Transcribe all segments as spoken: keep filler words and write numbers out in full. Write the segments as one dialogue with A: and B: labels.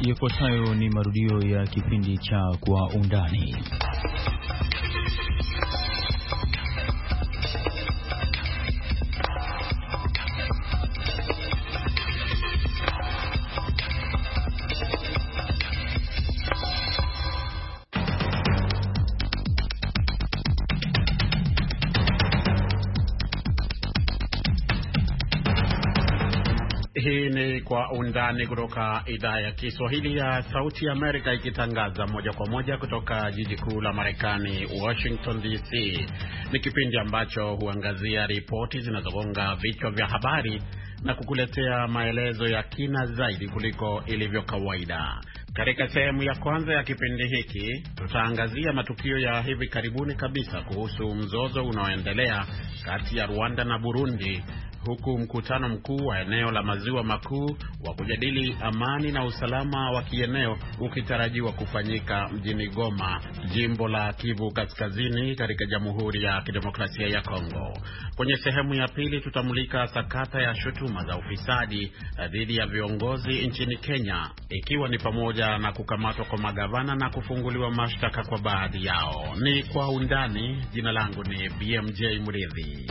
A: Yafuatayo ni marudio ya kipindi cha Kwa Undani.
B: Hii ni Kwa Undani kutoka idhaa ya Kiswahili ya Sauti ya Amerika, ikitangaza moja kwa moja kutoka jiji kuu la Marekani, Washington D C. Ni kipindi ambacho huangazia ripoti zinazogonga vichwa vya habari na kukuletea maelezo ya kina zaidi kuliko ilivyo kawaida. Katika sehemu ya kwanza ya kipindi hiki, tutaangazia matukio ya hivi karibuni kabisa kuhusu mzozo unaoendelea kati ya Rwanda na Burundi, huku mkutano mkuu wa eneo la Maziwa Makuu wa kujadili amani na usalama wa kieneo ukitarajiwa kufanyika mjini Goma, jimbo la Kivu Kaskazini, katika Jamhuri ya Kidemokrasia ya Kongo. Kwenye sehemu ya pili tutamulika sakata ya shutuma za ufisadi dhidi ya viongozi nchini Kenya, ikiwa ni pamoja na kukamatwa kwa magavana na kufunguliwa mashtaka kwa baadhi yao. Ni Kwa Undani. Jina langu ni B M J Mridhi.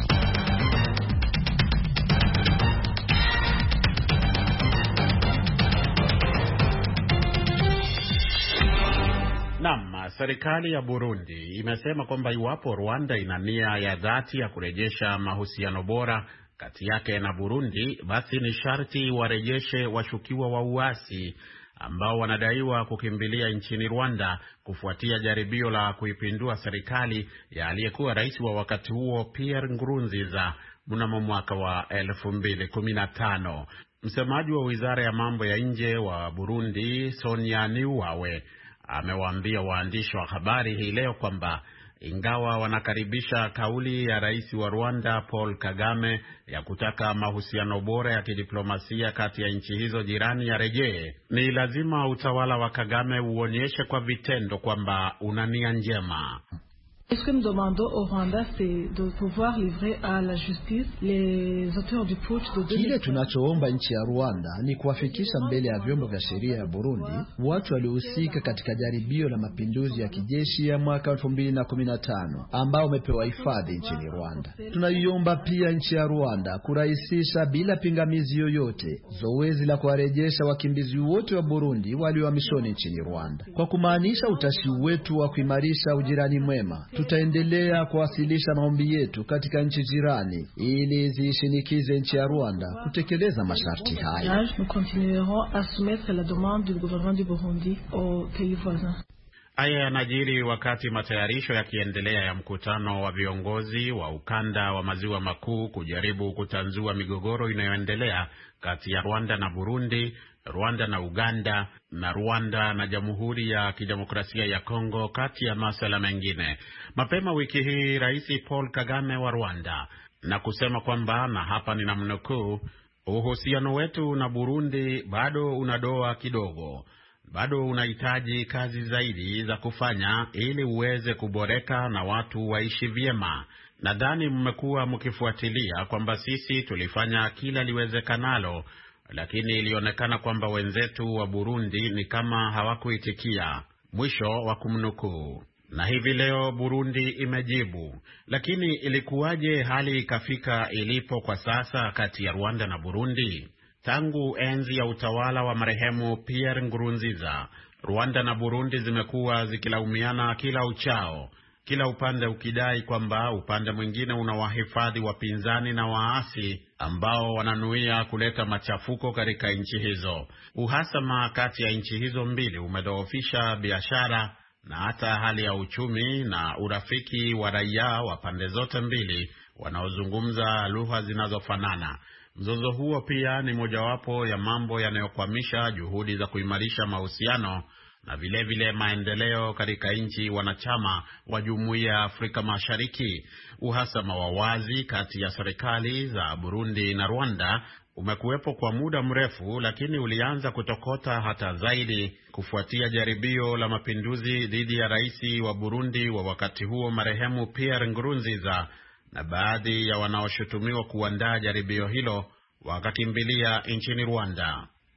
B: Naam, serikali ya Burundi imesema kwamba iwapo Rwanda ina nia ya dhati ya kurejesha mahusiano bora kati yake na Burundi, basi ni sharti warejeshe washukiwa wa uasi ambao wanadaiwa kukimbilia nchini Rwanda kufuatia jaribio la kuipindua serikali ya aliyekuwa rais wa wakati huo Pierre Nkurunziza mnamo mwaka wa elfu mbili kumi na tano. Msemaji wa Wizara ya Mambo ya Nje wa Burundi, Sonia Niwawe, amewaambia waandishi wa habari hii leo kwamba ingawa wanakaribisha kauli ya rais wa Rwanda Paul Kagame ya kutaka mahusiano bora ya kidiplomasia kati ya nchi hizo jirani ya rejee, ni lazima utawala wa Kagame uonyeshe kwa vitendo kwamba una nia njema.
C: Ce que nous demandons au Rwanda, c'est de pouvoir livrer à la justice les auteurs du putsch de deux mille.
D: Kile tunachoomba nchi ya Rwanda ni kuwafikisha mbele ya vyombo vya sheria ya Burundi watu waliohusika katika jaribio la mapinduzi ya kijeshi ya mwaka elfu mbili na kumi na tano ambao wamepewa hifadhi nchini Rwanda. Tunaiomba pia nchi ya Rwanda kurahisisha bila pingamizi yoyote zoezi la kuwarejesha wakimbizi wote wa Burundi waliohamishwa nchini Rwanda. Kwa kumaanisha utashi wetu wa kuimarisha ujirani mwema, tutaendelea kuwasilisha maombi yetu katika nchi jirani ili zishinikize nchi ya Rwanda kutekeleza masharti haya.
C: Nous continuerons à soumettre la demande du gouvernement du Burundi aux pays voisins.
B: Haya yanajiri wakati matayarisho yakiendelea ya mkutano wa viongozi wa ukanda wa Maziwa Makuu kujaribu kutanzua migogoro inayoendelea kati ya Rwanda na Burundi, Rwanda na Uganda, na Rwanda na Jamhuri ya Kidemokrasia ya Kongo, kati ya masuala mengine. Mapema wiki hii Rais Paul Kagame wa Rwanda na kusema kwamba, na hapa ninamnukuu, uhusiano wetu na Burundi bado unadoa kidogo. Bado unahitaji kazi zaidi za kufanya ili uweze kuboreka na watu waishi vyema. Nadhani mmekuwa mkifuatilia kwamba sisi tulifanya kila liwezekanalo, lakini ilionekana kwamba wenzetu wa Burundi ni kama hawakuitikia. Mwisho wa kumnukuu. Na hivi leo Burundi imejibu. Lakini ilikuwaje hali ikafika ilipo kwa sasa kati ya Rwanda na Burundi? Tangu enzi ya utawala wa marehemu Pierre Nkurunziza, Rwanda na Burundi zimekuwa zikilaumiana kila uchao, kila upande ukidai kwamba upande mwingine unawahifadhi wapinzani na waasi ambao wananuia kuleta machafuko katika nchi hizo. Uhasama kati ya nchi hizo mbili umedhoofisha biashara na hata hali ya uchumi na urafiki wa raia wa pande zote mbili wanaozungumza lugha zinazofanana. Mzozo huo pia ni mojawapo ya mambo yanayokwamisha juhudi za kuimarisha mahusiano na vile vile maendeleo katika nchi wanachama wa Jumuiya ya Afrika Mashariki. Uhasama wa wazi kati ya serikali za Burundi na Rwanda umekuwepo kwa muda mrefu, lakini ulianza kutokota hata zaidi kufuatia jaribio la mapinduzi dhidi ya rais wa Burundi wa wakati huo marehemu Pierre Nkurunziza, na baadhi ya wanaoshutumiwa kuandaa jaribio hilo wakakimbilia nchini Rwanda.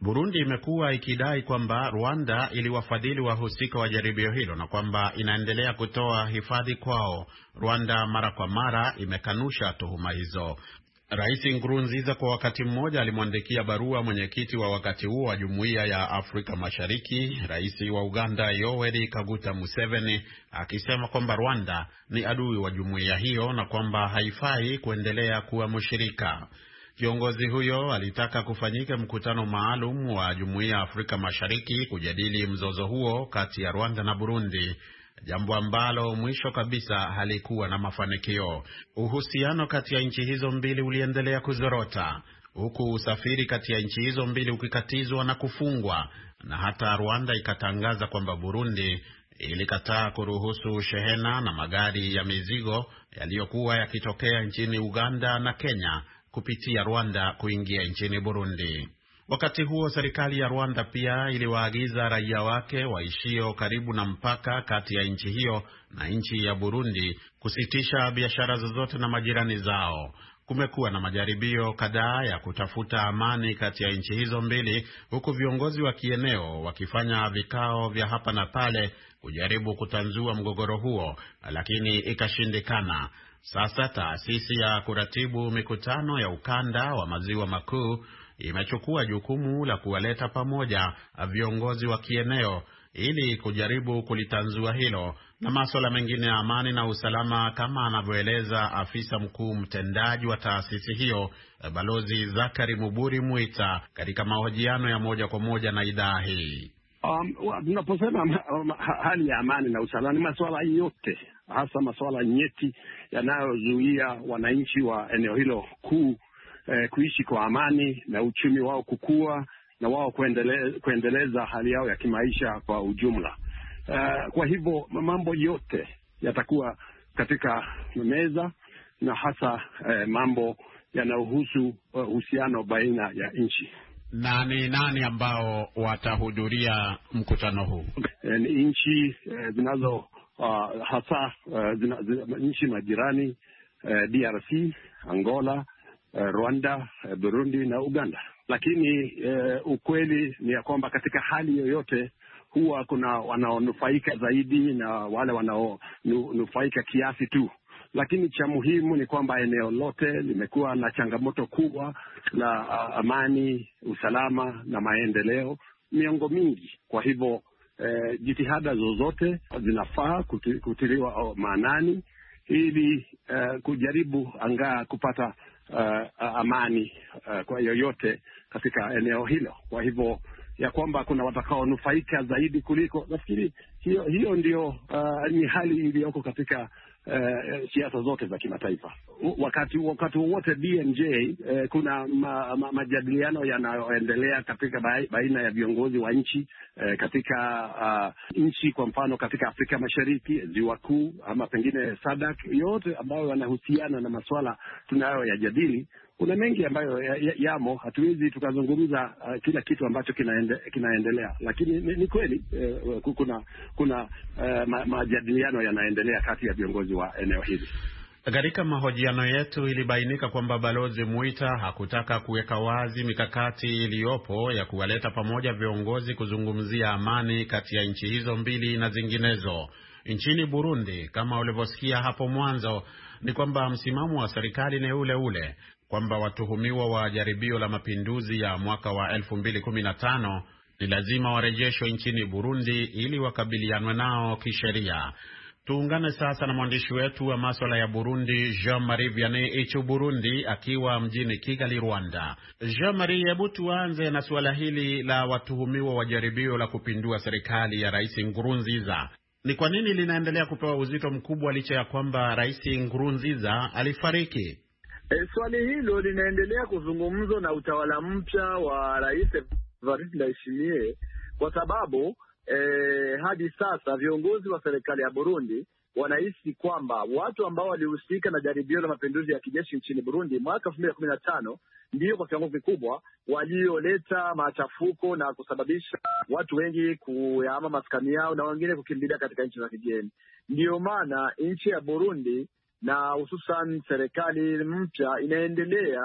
B: Burundi imekuwa ikidai kwamba Rwanda iliwafadhili wahusika wa jaribio hilo na kwamba inaendelea kutoa hifadhi kwao. Rwanda mara kwa mara imekanusha tuhuma hizo. Rais Nkurunziza kwa wakati mmoja alimwandikia barua mwenyekiti wa wakati huo wa Jumuiya ya Afrika Mashariki, Rais wa Uganda Yoweri Kaguta Museveni, akisema kwamba Rwanda ni adui wa jumuiya hiyo na kwamba haifai kuendelea kuwa mshirika. Kiongozi huyo alitaka kufanyike mkutano maalum wa Jumuiya ya Afrika Mashariki kujadili mzozo huo kati ya Rwanda na Burundi, jambo ambalo mwisho kabisa halikuwa na mafanikio. Uhusiano kati ya nchi hizo mbili uliendelea kuzorota, huku usafiri kati ya nchi hizo mbili ukikatizwa na kufungwa, na hata Rwanda ikatangaza kwamba Burundi ilikataa kuruhusu shehena na magari ya mizigo yaliyokuwa yakitokea nchini Uganda na Kenya kupitia Rwanda kuingia nchini Burundi. Wakati huo serikali ya Rwanda pia iliwaagiza raia wake waishio karibu na mpaka kati ya nchi hiyo na nchi ya Burundi kusitisha biashara zozote na majirani zao. Kumekuwa na majaribio kadhaa ya kutafuta amani kati ya nchi hizo mbili, huku viongozi wa kieneo wakifanya vikao vya hapa na pale kujaribu kutanzua mgogoro huo, lakini ikashindikana. Sasa taasisi ya kuratibu mikutano ya ukanda wa maziwa makuu imechukua jukumu la kuwaleta pamoja viongozi wa kieneo ili kujaribu kulitanzua hilo na masuala mengine ya amani na usalama, kama anavyoeleza afisa mkuu mtendaji wa taasisi hiyo, Balozi Zakari Muburi Muita, katika mahojiano ya moja kwa moja na idhaa hii.
E: Um, tunaposema hali ya amani na usalama, ni masuala yote, hasa masuala nyeti yanayozuia wananchi wa eneo hilo kuu eh, kuishi kwa amani na uchumi wao kukua na wao kuendele, kuendeleza hali yao ya kimaisha kwa ujumla. Uh, kwa hivyo mambo yote yatakuwa katika meza, na hasa eh, mambo yanayohusu uhusiano uh, baina ya nchi.
B: Na ni nani ambao watahudhuria mkutano huu?
E: E, ni nchi e, zinazo uh, hasa uh, zina, zina, nchi majirani uh, D R C, Angola, uh, Rwanda, uh, Burundi na Uganda. Lakini uh, ukweli ni ya kwamba katika hali yoyote huwa kuna wanaonufaika zaidi na wale wanaonufaika kiasi tu. Lakini cha muhimu ni kwamba eneo lote limekuwa na changamoto kubwa la uh, amani, usalama na maendeleo miongo mingi. Kwa hivyo eh, jitihada zozote zinafaa kuti, kutiliwa maanani ili uh, kujaribu angaa kupata uh, amani uh, kwa yoyote katika eneo hilo. Kwa hivyo ya kwamba kuna watakaonufaika zaidi kuliko, nafikiri hiyo hiyo ndio uh, ni hali iliyoko katika Uh, siasa zote za kimataifa. Wakati wakati wote B M J uh, kuna ma, ma, majadiliano yanayoendelea katika baina ya viongozi wa nchi uh, katika uh, nchi, kwa mfano katika Afrika Mashariki, Ziwa Kuu ama pengine SADC, yote ambayo yanahusiana na masuala tunayoyajadili. Kuna mengi ambayo yamo, ya hatuwezi tukazungumza uh, kila kitu ambacho kinaende, kinaendelea, lakini ni, ni kweli uh, kuna kuna uh, ma, majadiliano yanaendelea kati ya viongozi wa eneo hili.
B: Katika mahojiano yetu ilibainika kwamba Balozi Muita hakutaka kuweka wazi mikakati iliyopo ya kuwaleta pamoja viongozi kuzungumzia amani kati ya nchi hizo mbili na zinginezo. Nchini Burundi, kama ulivyosikia hapo mwanzo, ni kwamba msimamo wa serikali ni ule ule, kwamba watuhumiwa wa jaribio la mapinduzi ya mwaka wa elfu mbili kumi na tano ni lazima warejeshwe nchini Burundi ili wakabilianwe nao kisheria. Tuungane sasa na mwandishi wetu wa masuala ya Burundi, Jean-Marie Vianney Ichu Burundi, akiwa mjini Kigali, Rwanda. Jean-Marie, hebu tuanze na suala hili la watuhumiwa wa jaribio la kupindua serikali ya Rais Nkurunziza. Ni kwa nini linaendelea kupewa uzito mkubwa licha ya kwamba Rais Nkurunziza alifariki?
F: E, swali hilo linaendelea kuzungumzwa na utawala mpya wa Rais Evariste Ndayishimiye kwa sababu e, hadi sasa viongozi wa serikali ya Burundi wanahisi kwamba watu ambao walihusika na jaribio la mapinduzi ya kijeshi nchini Burundi mwaka elfu mbili kumi na tano ndio kwa kiwango kikubwa walioleta machafuko na kusababisha watu wengi kuyahama maskani yao na wengine kukimbilia katika nchi za kigeni. Ndiyo maana nchi ya Burundi na hususan serikali mpya inaendelea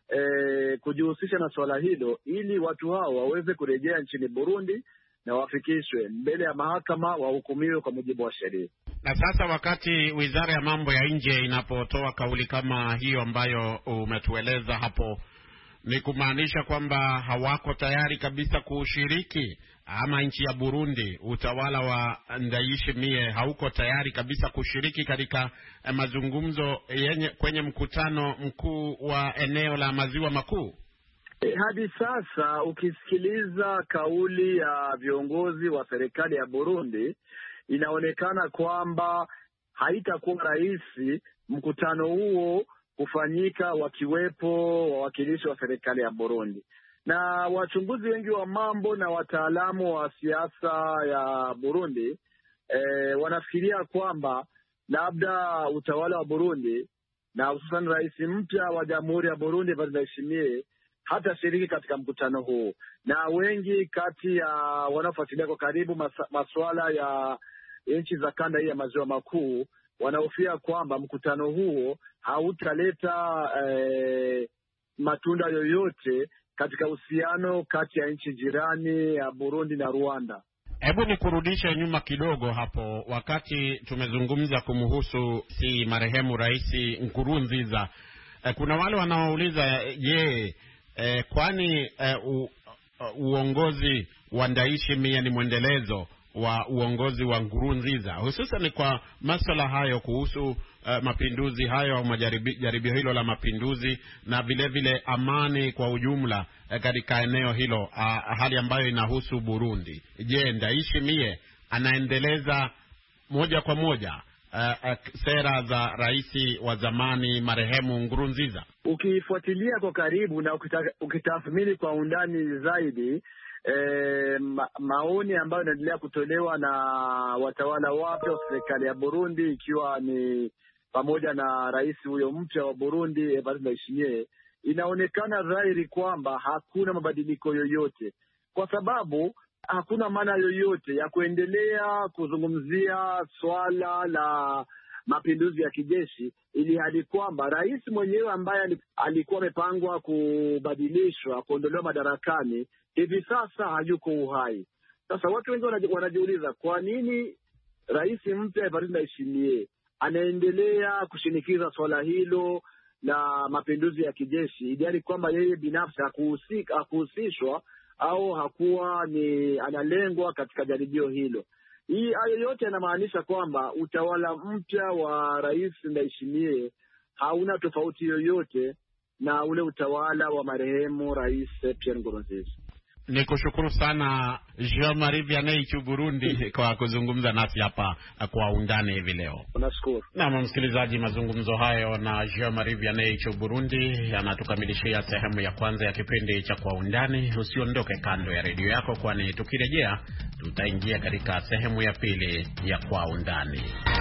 F: e, kujihusisha na swala hilo ili watu hao waweze kurejea nchini Burundi na wafikishwe mbele ya mahakama wahukumiwe kwa mujibu wa sheria.
B: Na sasa wakati Wizara ya Mambo ya Nje inapotoa kauli kama hiyo ambayo umetueleza hapo, ni kumaanisha kwamba hawako tayari kabisa kushiriki, ama nchi ya Burundi, utawala wa Ndayishimiye hauko tayari kabisa kushiriki katika mazungumzo yenye kwenye mkutano mkuu wa eneo la Maziwa Makuu?
F: E, hadi sasa ukisikiliza kauli ya viongozi wa serikali ya Burundi, inaonekana kwamba haitakuwa rahisi mkutano huo kufanyika wakiwepo wawakilishi wa serikali ya Burundi. Na wachunguzi wengi wa mambo na wataalamu wa siasa ya Burundi e, wanafikiria kwamba labda utawala wa Burundi na hususan rais mpya wa Jamhuri ya Burundi Evariste Ndayishimiye hata shiriki katika mkutano huu. Na wengi kati ya wanaofuatilia kwa karibu mas- masuala ya nchi za kanda hii ya Maziwa Makuu wanahofia kwamba mkutano huo hautaleta eh, matunda yoyote katika uhusiano kati ya nchi jirani ya Burundi na Rwanda.
B: Hebu nikurudishe nyuma kidogo hapo, wakati tumezungumza kumhusu si marehemu Rais Nkurunziza. Eh, kuna wale wanaouliza je, eh, kwani eh, u, uongozi wa Ndayishimiye ni mwendelezo wa uongozi wa Nkurunziza, hususan kwa masuala hayo kuhusu uh, mapinduzi hayo au majaribio hilo la mapinduzi, na vile vile amani kwa ujumla uh, katika eneo hilo, uh, hali ambayo inahusu Burundi. Je, Ndayishimiye anaendeleza moja kwa moja uh, uh, sera za rais wa zamani marehemu Nkurunziza?
F: Ukifuatilia kwa karibu na ukitathmini kwa undani zaidi E, ma, maoni ambayo yanaendelea kutolewa na watawala wapya wa serikali ya Burundi, ikiwa ni pamoja na rais huyo mpya wa Burundi Evariste Ndayishimiye, inaonekana dhahiri kwamba hakuna mabadiliko yoyote, kwa sababu hakuna maana yoyote ya kuendelea kuzungumzia swala la mapinduzi ya kijeshi, ili hadi kwamba rais mwenyewe ambaye alikuwa amepangwa kubadilishwa, kuondolewa madarakani, hivi sasa hayuko uhai. Sasa watu wengi wanajiuliza kwa nini rais mpya Evariste Ndayishimiye anaendelea kushinikiza swala hilo la mapinduzi ya kijeshi, ili kwamba yeye binafsi hakuhusika, hakuhusishwa au hakuwa ni analengwa katika jaribio hilo. Hii hayo yote yanamaanisha kwamba utawala mpya wa rais Ndayishimiye hauna tofauti yoyote na ule utawala wa marehemu rais Pierre Nkurunziza.
B: Ni kushukuru sana Jean-Marie Vianney Burundi kwa kuzungumza nasi hapa kwa undani hivi leo.
F: Nashukuru.
B: Na msikilizaji, mazungumzo hayo na Jean-Marie Vianney Burundi yanatukamilishia sehemu ya kwanza ya kipindi cha Kwa Undani. Usiondoke kando ya redio yako, kwani tukirejea tutaingia katika sehemu ya pili ya Kwa Undani.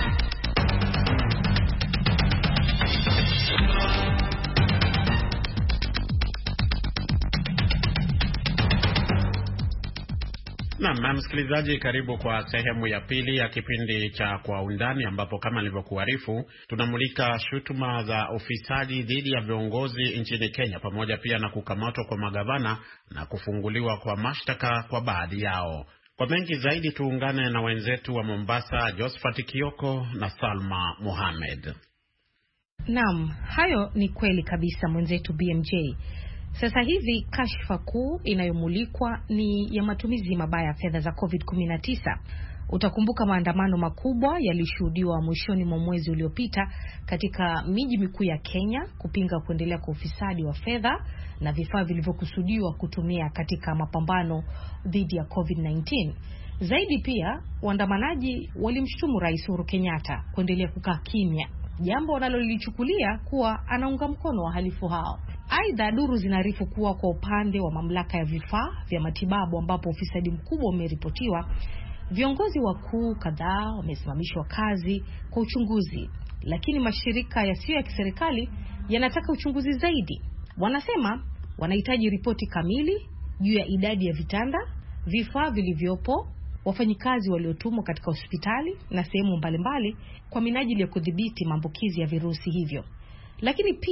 B: Na msikilizaji, karibu kwa sehemu ya pili ya kipindi cha Kwa Undani, ambapo kama nilivyokuarifu tunamulika shutuma za ufisadi dhidi ya viongozi nchini Kenya, pamoja pia na kukamatwa kwa magavana na kufunguliwa kwa mashtaka kwa baadhi yao. Kwa mengi zaidi tuungane na wenzetu wa Mombasa, Josephat Kioko na Salma Mohamed.
G: Naam, hayo ni kweli kabisa mwenzetu B M J. Sasa hivi kashfa kuu inayomulikwa ni ya matumizi mabaya ya fedha za covid kumi na tisa. Utakumbuka maandamano makubwa yalishuhudiwa mwishoni mwa mwezi uliopita katika miji mikuu ya Kenya kupinga kuendelea kwa ufisadi wa fedha na vifaa vilivyokusudiwa kutumia katika mapambano dhidi ya covid kumi na tisa. Zaidi pia, waandamanaji walimshutumu Rais Uhuru Kenyatta kuendelea kukaa kimya, jambo wanalolichukulia kuwa anaunga mkono wahalifu hao. Aidha, duru zinarifu kuwa kwa upande wa mamlaka ya vifaa vya matibabu ambapo ufisadi mkubwa umeripotiwa, viongozi wakuu kadhaa wamesimamishwa kazi kwa uchunguzi, lakini mashirika yasiyo ya kiserikali yanataka uchunguzi zaidi. Wanasema wanahitaji ripoti kamili juu ya idadi ya vitanda, vifaa vilivyopo, wafanyikazi waliotumwa katika hospitali na sehemu mbalimbali kwa minajili ya kudhibiti maambukizi ya virusi hivyo. Lakini pia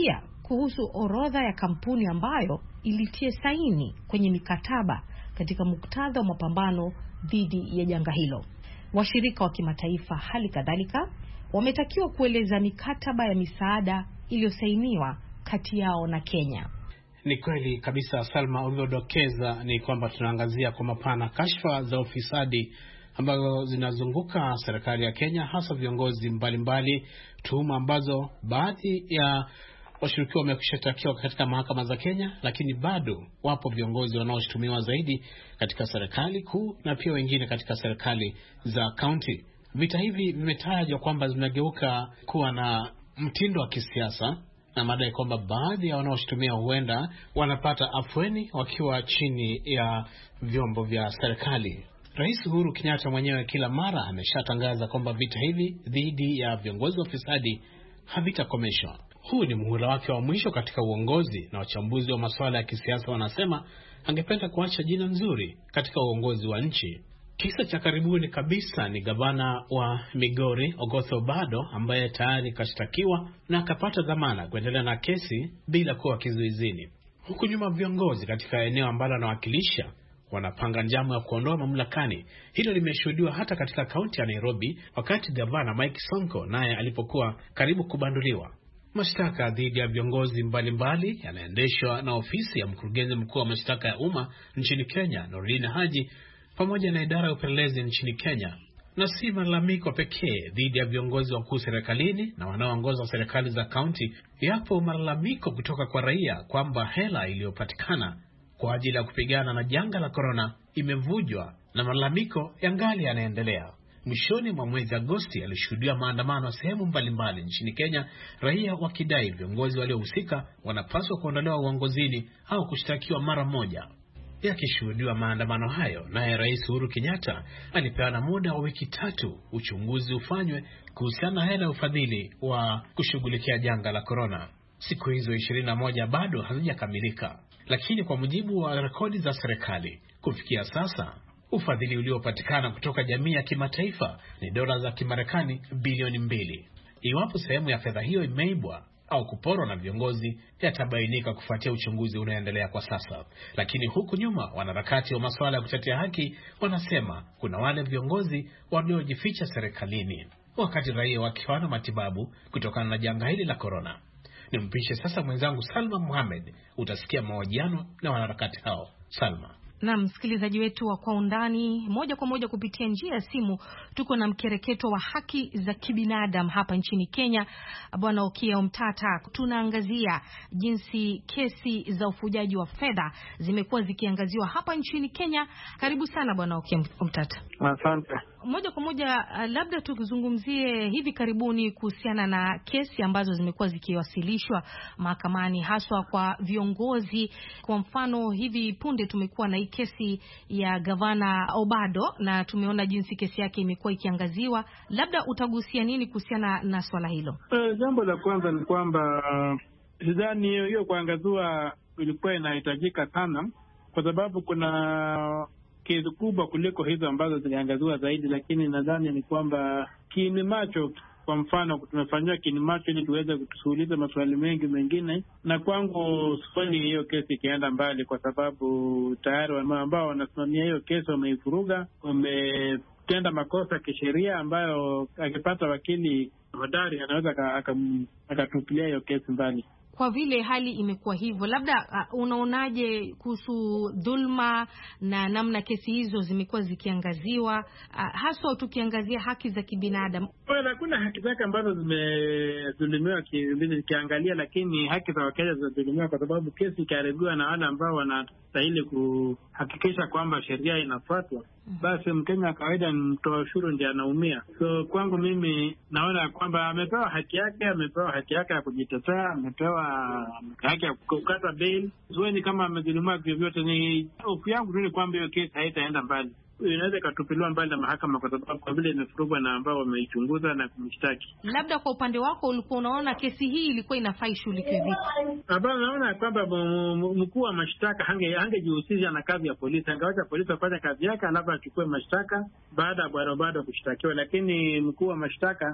G: kuhusu orodha ya kampuni ambayo ilitia saini kwenye mikataba katika muktadha wa mapambano dhidi ya janga hilo. Washirika wa kimataifa hali kadhalika wametakiwa kueleza mikataba ya misaada iliyosainiwa kati yao na Kenya.
H: Ni kweli kabisa Salma, ulivyodokeza ni kwamba tunaangazia kwa mapana kashfa za ufisadi ambazo zinazunguka serikali ya Kenya, hasa viongozi mbalimbali, tuhuma ambazo baadhi ya washirikiwa wamekushtakiwa katika mahakama za Kenya, lakini bado wapo viongozi wanaoshutumiwa zaidi katika serikali kuu na pia wengine katika serikali za kaunti. Vita hivi vimetajwa kwamba zimegeuka kuwa na mtindo wa kisiasa, na madai kwamba baadhi ya wanaoshutumia huenda wanapata afueni wakiwa chini ya vyombo vya serikali. Rais Uhuru Kenyatta mwenyewe kila mara ameshatangaza kwamba vita hivi dhidi ya viongozi wa fisadi havitakomeshwa. Huu ni muhula wake wa mwisho katika uongozi, na wachambuzi wa masuala ya kisiasa wanasema angependa kuacha jina nzuri katika uongozi wa nchi. Kisa cha karibuni kabisa ni gavana wa Migori Ogoth Obado, ambaye tayari kashtakiwa na akapata dhamana kuendelea na kesi bila kuwa kizuizini. Huku nyuma viongozi katika eneo ambalo anawakilisha wanapanga njama ya kuondoa mamlakani. Hilo limeshuhudiwa hata katika kaunti ya Nairobi wakati gavana Mike Sonko naye alipokuwa karibu kubanduliwa. Mashtaka dhidi ya viongozi mbalimbali yanaendeshwa na ofisi ya mkurugenzi mkuu wa mashtaka ya umma nchini Kenya, Noordin Haji, pamoja na idara ya upelelezi nchini Kenya. Na si malalamiko pekee dhidi ya viongozi wakuu serikalini na wanaoongoza serikali za kaunti. Yapo malalamiko kutoka kwa raia kwamba hela iliyopatikana kwa ajili ya kupigana na janga la korona imevujwa, na malalamiko yangali yanaendelea. Mwishoni mwa mwezi Agosti alishuhudia maandamano sehemu mbalimbali nchini Kenya, raia wakidai viongozi waliohusika wanapaswa kuondolewa uongozini au kushtakiwa mara moja. Yakishuhudiwa maandamano hayo, naye Rais Uhuru Kenyatta alipeana muda wa wiki tatu uchunguzi ufanywe kuhusiana na hela ya ufadhili wa kushughulikia janga la korona. Siku hizo ishirini na moja bado hazijakamilika, lakini kwa mujibu wa rekodi za serikali, kufikia sasa ufadhili uliopatikana kutoka jamii ya kimataifa ni dola za Kimarekani bilioni mbili. Iwapo sehemu ya fedha hiyo imeibwa au kuporwa na viongozi, yatabainika kufuatia uchunguzi unaoendelea kwa sasa. Lakini huku nyuma, wanaharakati wa masuala ya kutetea haki wanasema kuna wale viongozi waliojificha serikalini wakati raia wakiwa na matibabu kutokana na janga hili la korona. Nimpishe sasa mwenzangu Salma Mohamed, utasikia mahojiano na wanaharakati hao. Salma.
G: Na msikilizaji wetu wa Kwa Undani, moja kwa moja kupitia njia ya simu tuko na mkereketo wa haki za kibinadamu hapa nchini Kenya, Bwana Okiya Omtata. Tunaangazia jinsi kesi za ufujaji wa fedha zimekuwa zikiangaziwa hapa nchini Kenya. Karibu sana Bwana Okiya Omtata.
I: Asante.
G: Moja kwa moja, labda tukizungumzie hivi karibuni kuhusiana na kesi ambazo zimekuwa zikiwasilishwa mahakamani haswa kwa viongozi. Kwa mfano, hivi punde tumekuwa na kesi ya gavana Obado na tumeona jinsi kesi yake imekuwa ikiangaziwa. Labda utagusia nini kuhusiana na swala hilo?
I: Uh, jambo la kwanza ni kwamba sidhani hiyo hiyo kuangaziwa ilikuwa inahitajika sana, kwa sababu kuna kesi kubwa kuliko hizo ambazo ziliangaziwa zaidi. Lakini nadhani ni kwamba kiini macho, kwa mfano tumefanywa kiini macho ili tuweze kutusuuliza maswali mengi mengine, na kwangu sioni hiyo kesi ikienda mbali, kwa sababu tayari ambao wanasimamia hiyo kesi wameifuruga, wametenda makosa kisheria ambayo akipata wakili hodari anaweza akatupilia hiyo kesi mbali.
G: Kwa vile hali imekuwa hivyo, labda uh, unaonaje kuhusu dhulma na namna kesi hizo zimekuwa zikiangaziwa, uh, haswa tukiangazia haki za kibinadamu?
I: Well, kuna haki zake ambazo zimedhulumiwa kiangalia, lakini haki za Wakenya zinadhulumiwa kwa sababu kesi ikiharibiwa na wale ambao wanastahili kuhakikisha kwamba sheria inafuatwa. Basi Mkenya kawaida ni mtoa ushuru ndiye anaumia. So kwangu mimi naona kwamba amepewa haki yake, amepewa haki yake ya kujitetea, amepewa haki ya kukata bail. Sioni kama amedhulumiwa vyovyote. Ni hofu yangu ni kwamba hiyo kesi haitaenda mbali, inaweza ikatupiliwa mbali na mahakama, kwa sababu kwa vile imefurugwa na ambao wameichunguza na kumshtaki.
G: Labda kwa upande wako ulikuwa unaona kesi hii ilikuwa inafaa ishughulikiwe vipi?
I: Hapana, naona kwamba mkuu wa mashtaka hange hangejihusisha na kazi ya polisi. Angewacha polisi wafanye kazi yake, alafu achukue mashtaka baada ya bwana bado kushtakiwa. Lakini mkuu wa mashtaka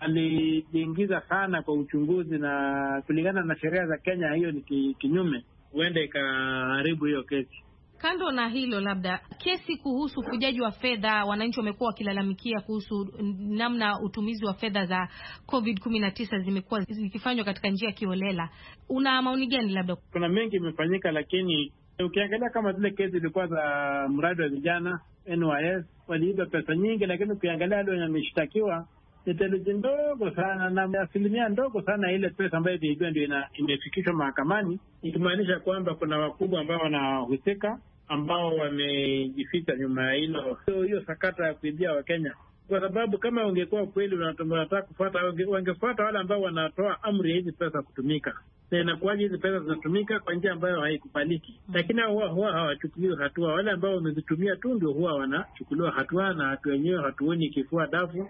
I: alijiingiza sana kwa uchunguzi, na kulingana na sheria za Kenya hiyo ni kinyume, huenda ikaharibu hiyo kesi.
G: Kando na hilo, labda kesi kuhusu ufujaji wa fedha, wananchi wamekuwa wakilalamikia kuhusu namna utumizi wa fedha za covid kumi na tisa zimekuwa zikifanywa katika njia ya kiholela. Una maoni gani? Labda
I: kuna mengi imefanyika, lakini ukiangalia kama zile kesi zilikuwa za mradi wa vijana N Y S, waliiba pesa nyingi, lakini ukiangalia wale wenye wameshtakiwa ni theluthi ndogo sana, na asilimia ndogo sana ile pesa ambayo iliibiwa ndio imefikishwa mahakamani, ikimaanisha kwamba kuna wakubwa ambao wanahusika ambao wamejificha nyuma ya hilo hiyo sakata ya kuibia wa Kenya. Kwa sababu kama ungekuwa kweli unataka kufuata, wangefuata wale ambao wanatoa amri ya hizi pesa kutumika, na inakuwaje hizi pesa zinatumika kwa njia ambayo haikubaliki. Lakini huwa huwa hawachukuliwi hatua. Wale ambao wamezitumia tu ndio huwa wanachukuliwa hatua, na watu wenyewe hatuoni kifua dafu.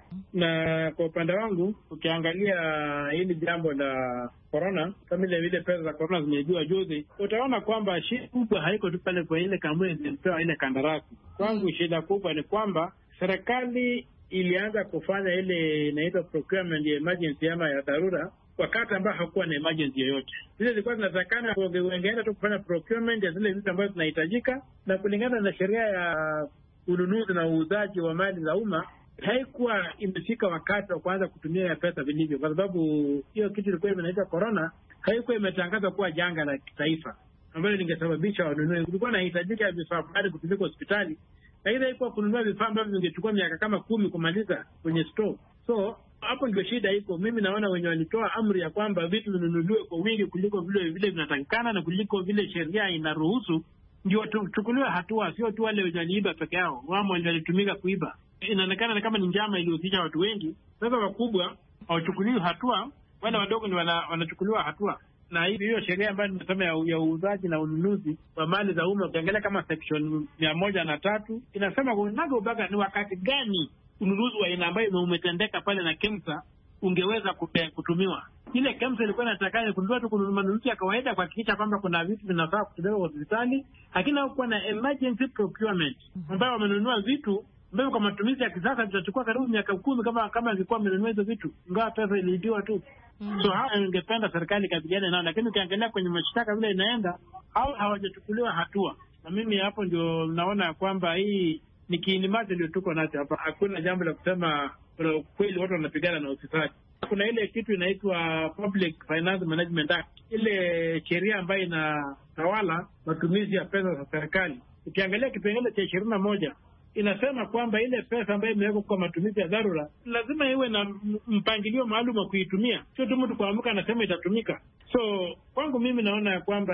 I: Na kwa upande wangu, ukiangalia hili jambo la corona, kama ile vile pesa za corona zimeibiwa juzi, utaona kwamba shida kubwa haiko tu pale kwa ile kampuni ilipewa ile kandarasi. Kwangu shida kubwa ni kwamba serikali ilianza kufanya ile inaitwa procurement ya emergency ama ya dharura wakati ambao hakuwa na emergency yoyote. Zile zilikuwa zinatakana wangeenda tu kufanya procurement ya zile vitu ambazo zinahitajika, na kulingana na sheria ya ununuzi na uuzaji wa mali za umma haikuwa imefika wakati wa kuanza kutumia ya pesa vilivyo, kwa sababu hiyo kitu ilikuwa inaitwa corona, haikuwa imetangazwa kuwa janga la kitaifa ambalo lingesababisha wanunue. Kulikuwa inahitajika vifaa bado kutumika hospitali, lakini haikuwa kununua vifaa ambavyo vingechukua miaka kama kumi kumaliza kwenye store. So hapo ndio shida iko. Mimi naona wenye walitoa amri ya kwamba vitu vinunuliwe kwa wingi kuliko vile vile vinatakikana na kuliko vile sheria inaruhusu, ndio tuchukuliwe hatua, sio tu wale wenye waliiba peke yao, wao ndio walitumika kuiba. Inaonekana kama ni njama ilihusisha watu wengi. Sasa wakubwa hawachukuliwi hatua, wale wadogo ndio wanachukuliwa hatua. Na hivi hiyo sheria ambayo nimesema ya, ya uuzaji na ununuzi wa mali za umma, ukiangalia kama section mia moja na tatu inasema kunaga ubaga ni wakati gani ununuzi wa aina ambayo umetendeka pale na KEMSA ungeweza kutumiwa. Ile KEMSA ilikuwa inatakana kununua tu kununua manunuzi ya kawaida, kuhakikisha kwamba kuna vitu vinafaa kutolewa hospitali, lakini hakuwa na emergency procurement ambayo wamenunua vitu ambavyo kwa matumizi ya kisasa vitachukua karibu miaka kumi kama kama ilikuwa amenunua hizo vitu, ingawa pesa iliibiwa tu. Mm. So hao ingependa serikali kabiliane nao, lakini ukiangalia kwenye mashtaka vile inaenda au hawajachukuliwa hatua. Na mimi hapo ndio naona kwamba hii ni kiinimaji ndio tuko nacho hapa. Hakuna jambo la kusema kuna kweli watu wanapigana na ufisadi. Kuna ile kitu inaitwa Public Finance Management Act, ile sheria ambayo inatawala matumizi ya pesa za serikali. Ukiangalia kipengele cha ishirini na moja inasema kwamba ile pesa ambayo imewekwa kwa matumizi ya dharura lazima iwe na mpangilio maalum wa kuitumia, sio tu mtu kuamka anasema itatumika. So kwangu mimi naona ya kwamba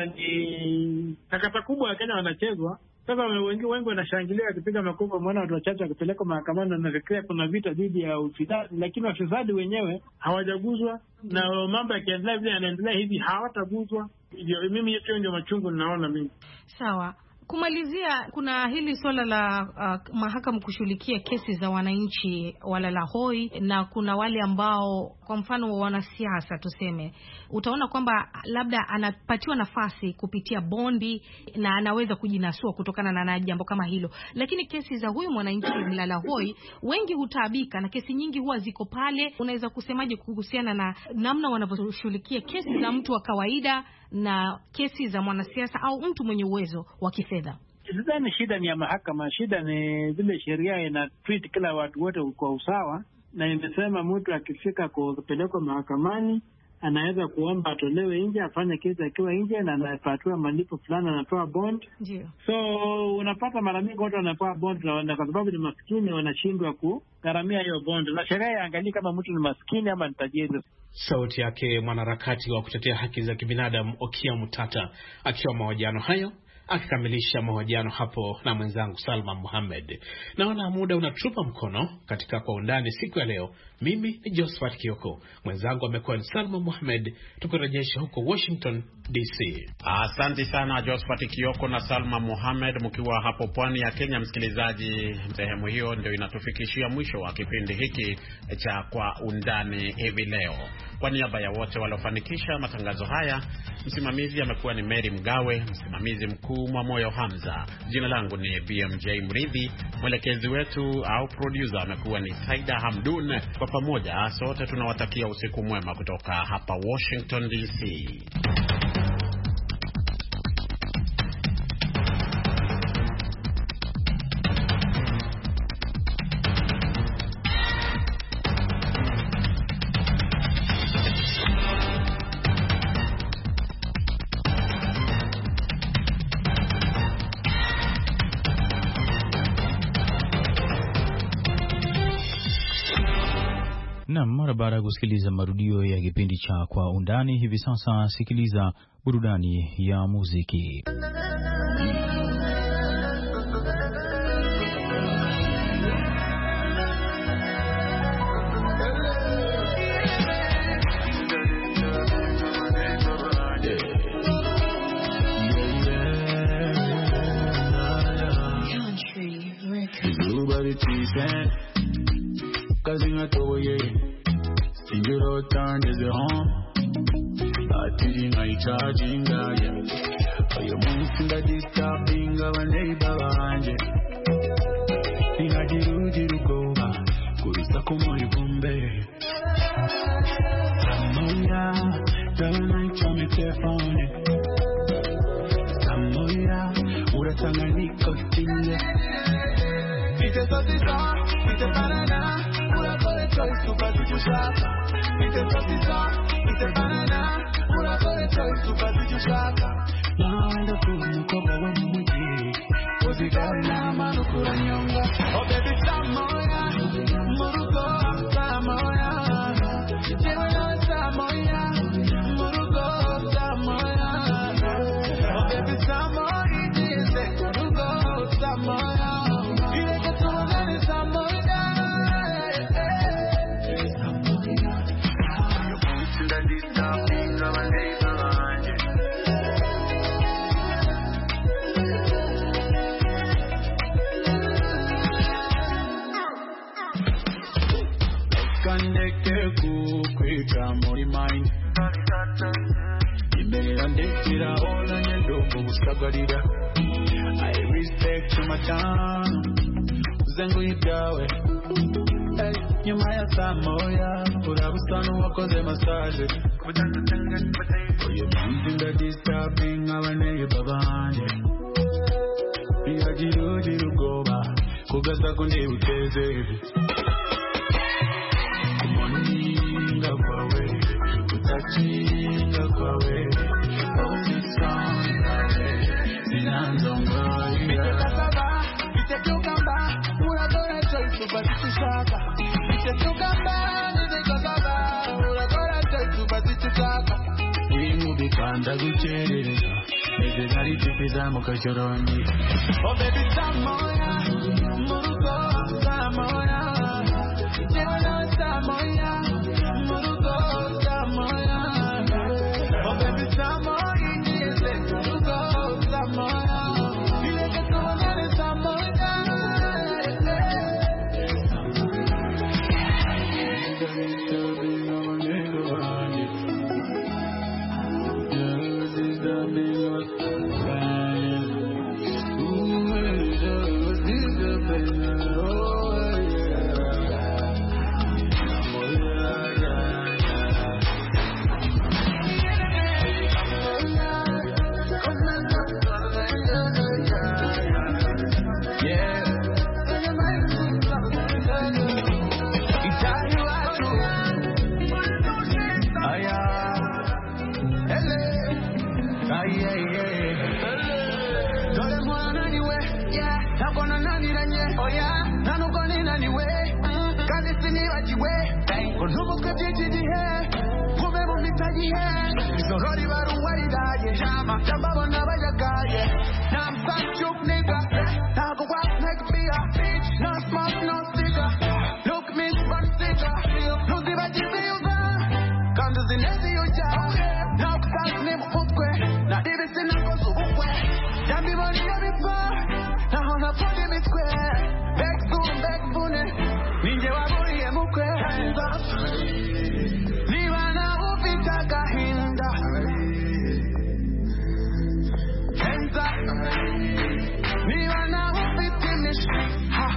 I: ni takata kubwa ya Kenya wanachezwa. Sasa wengi wengi wanashangilia wakipiga makofi, mwana watu wachache wakipeleka mahakamani na nafikiria kuna vita dhidi ya ufisadi, lakini wafisadi wenyewe hawajaguzwa, na mambo yakiendelea vile yanaendelea hivi hawataguzwa. Mimi hiyo ndio machungu ninaona mimi.
G: Sawa. Kumalizia, kuna hili swala la uh, mahakama kushughulikia kesi za wananchi walala hoi, na kuna wale ambao kwa mfano wanasiasa tuseme, utaona kwamba labda anapatiwa nafasi kupitia bondi na anaweza kujinasua kutokana na jambo kama hilo, lakini kesi za huyu mwananchi mlala hoi wengi hutaabika na kesi nyingi huwa ziko pale. Unaweza kusemaje kuhusiana na namna wanavyoshughulikia kesi za mtu wa kawaida na kesi za mwanasiasa au mtu mwenye uwezo wa kifedha?
I: Sidhani shida ni ya mahakama, shida ni vile sheria ina treat kila watu wote kwa usawa, na imesema mtu akifika kupelekwa mahakamani anaweza kuomba atolewe nje, afanye kesi akiwa nje, na anapatiwa malipo fulani, anatoa bond.
G: Ndio.
I: So unapata mara nyingi watu wanapewa bond na kwa sababu ni maskini wanashindwa kugharamia hiyo bond, na sheria yaangalia kama mtu ni maskini ama ni tajiri.
H: Sauti yake mwanaharakati wa kutetea haki za kibinadamu Okia Mutata akiwa mahojiano hayo, akikamilisha mahojiano hapo na mwenzangu Salma Mohamed. Naona muda unatupa mkono katika Kwa Undani siku ya leo. Mimi ni Josephat Kioko, mwenzangu amekuwa ni Salma Mohamed. Tukurejesha huko Washington D C.
B: Asante sana Josephat Kioko na Salma Mohamed mkiwa hapo pwani ya Kenya. Msikilizaji, sehemu hiyo ndio inatufikishia mwisho wa kipindi hiki cha Kwa Undani hivi leo. Kwa niaba ya wote waliofanikisha matangazo haya, msimamizi amekuwa ni Mary Mgawe, msimamizi mkuu wangu Mwamoyo Hamza. Jina langu ni B M J Mridhi. Mwelekezi wetu au producer amekuwa ni Saida Hamdun. Kwa pamoja sote tunawatakia usiku mwema kutoka hapa Washington D C.
A: Na mara baada ya kusikiliza marudio ya kipindi cha Kwa Undani, hivi sasa sikiliza burudani ya muziki.
J: Cause I told you, see you don't turn this home. I tell you, I charging that. For your moves in the disturbing of a neighbor behind you. Think I did you, did you go back? Could you suck on my bombe? Samoya, don't I tell me telephone? Samoya, ura tanganiko tine. It's a sausage, it's a banana. Choice to pass it to Shaka. It's a sausage, it's a banana. Pura for a choice to pass it to Shaka. Now I'm the fool who come over with me. Was it all now, man, who could have younger? Oh, baby, Samoya, Murugo, Samoya. Jewel, Samoya, Murugo, Samoya. Oh, baby, Samoya, Murugo, Samoya. You like a tool and Samoya. I respect you, my time. Zengu itawe. Hey, you maya Samoya. Pura busanu wakoze massage. For your moves that disturbing our neighbor behind you. Pia jiru jiru goba. Kugasa kunde uteze. Kumoninga kwa we. Kutachinga kwa we. Oh baby Samoya, Murugo, Samoya. Jewel, Samoya, Murugo, Samoya. Oh baby Samoya, Murugo, Samoya. You like a tool and Samoya. Sorori baru wari daje, chama chamba bona vaya calle.